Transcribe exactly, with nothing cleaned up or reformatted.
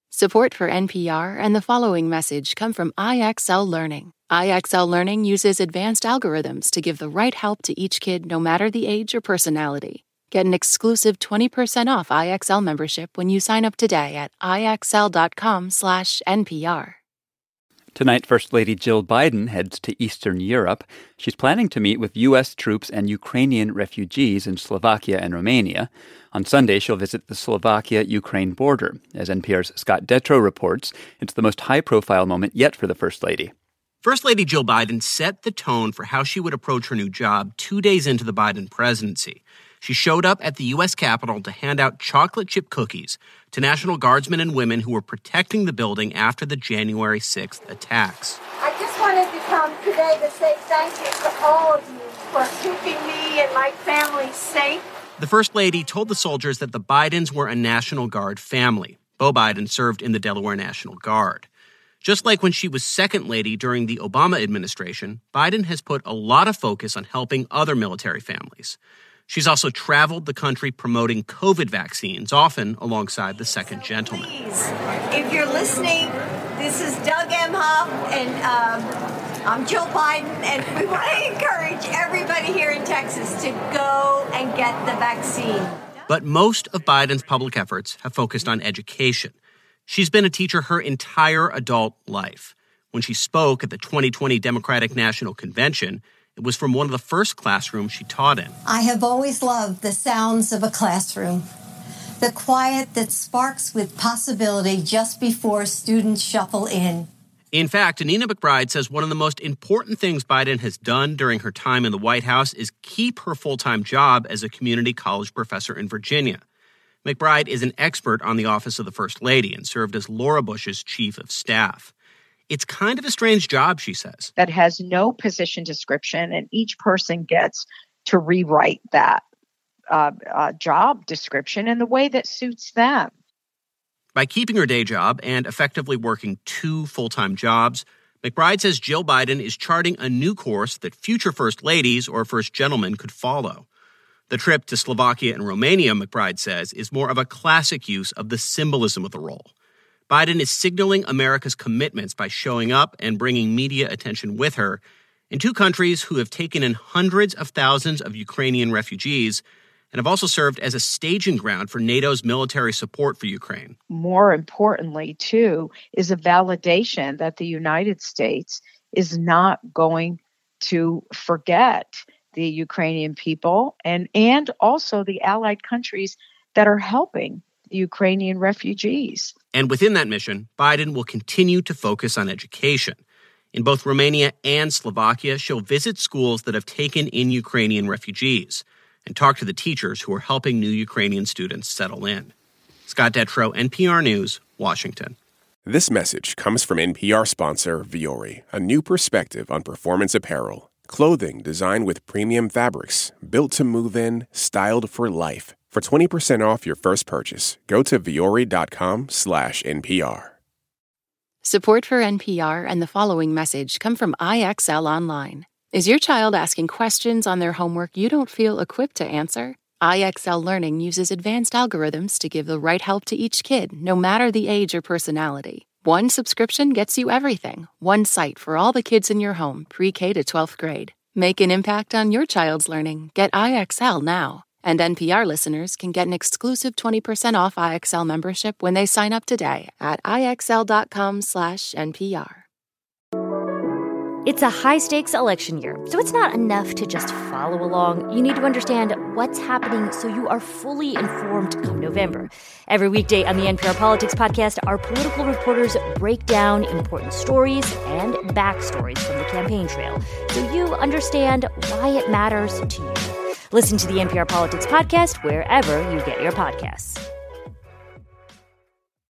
Support for N P R and the following message come from I X L Learning. I X L Learning uses advanced algorithms to give the right help to each kid, no matter the age or personality. Get an exclusive twenty percent off I X L membership when you sign up today at ixl.com slash NPR. Tonight, First Lady Jill Biden heads to Eastern Europe. She's planning to meet with U S troops and Ukrainian refugees in Slovakia and Romania. On Sunday, she'll visit the Slovakia-Ukraine border. As N P R's Scott Detrow reports, it's the most high-profile moment yet for the First Lady. First Lady Jill Biden set the tone for how she would approach her new job two days into the Biden presidency. She showed up at the U S Capitol to hand out chocolate chip cookies to National Guardsmen and women who were protecting the building after the January sixth attacks. I just wanted to come today to say thank you to all of you for keeping me and my family safe. The First Lady told the soldiers that the Bidens were a National Guard family. Beau Biden served in the Delaware National Guard. Just like when she was second lady during the Obama administration, Biden has put a lot of focus on helping other military families. She's also traveled the country promoting COVID vaccines, often alongside the second gentleman. Please, if you're listening, this is Doug Emhoff, and um, I'm Jill Biden, and we want to encourage everybody here in Texas to go and get the vaccine. But most of Biden's public efforts have focused on education. She's been a teacher her entire adult life. When she spoke at the twenty twenty Democratic National Convention, it was from one of the first classrooms she taught in. I have always loved the sounds of a classroom, the quiet that sparks with possibility just before students shuffle in. In fact, Anina McBride says one of the most important things Biden has done during her time in the White House is keep her full-time job as a community college professor in Virginia. McBride is an expert on the office of the First Lady and served as Laura Bush's chief of staff. It's kind of a strange job, she says. That has no position description, and each person gets to rewrite that uh, uh, job description in the way that suits them. By keeping her day job and effectively working two full-time jobs, McBride says Jill Biden is charting a new course that future first ladies or first gentlemen could follow. The trip to Slovakia and Romania, McBride says, is more of a classic use of the symbolism of the role. Biden is signaling America's commitments by showing up and bringing media attention with her in two countries who have taken in hundreds of thousands of Ukrainian refugees and have also served as a staging ground for NATO's military support for Ukraine. More importantly, too, is a validation that the United States is not going to forget the Ukrainian people and, and also the allied countries that are helping the Ukrainian refugees. And within that mission, Biden will continue to focus on education. In both Romania and Slovakia, she'll visit schools that have taken in Ukrainian refugees and talk to the teachers who are helping new Ukrainian students settle in. Scott Detrow, N P R News, Washington. This message comes from N P R sponsor Vuori, a new perspective on performance apparel. Clothing designed with premium fabrics, built to move in, styled for life. For twenty percent off your first purchase, go to vuori.com slash NPR. Support for N P R and the following message come from I X L Online. Is your child asking questions on their homework you don't feel equipped to answer? I X L Learning uses advanced algorithms to give the right help to each kid, no matter the age or personality. One subscription gets you everything. One site for all the kids in your home, pre-K to twelfth grade. Make an impact on your child's learning. Get I X L now. And N P R listeners can get an exclusive twenty percent off I X L membership when they sign up today at ixl.com slash NPR. It's a high-stakes election year, so it's not enough to just follow along. You need to understand what's happening so you are fully informed come November. Every weekday on the N P R Politics Podcast, our political reporters break down important stories and backstories from the campaign trail so you understand why it matters to you. Listen to the N P R Politics Podcast wherever you get your podcasts.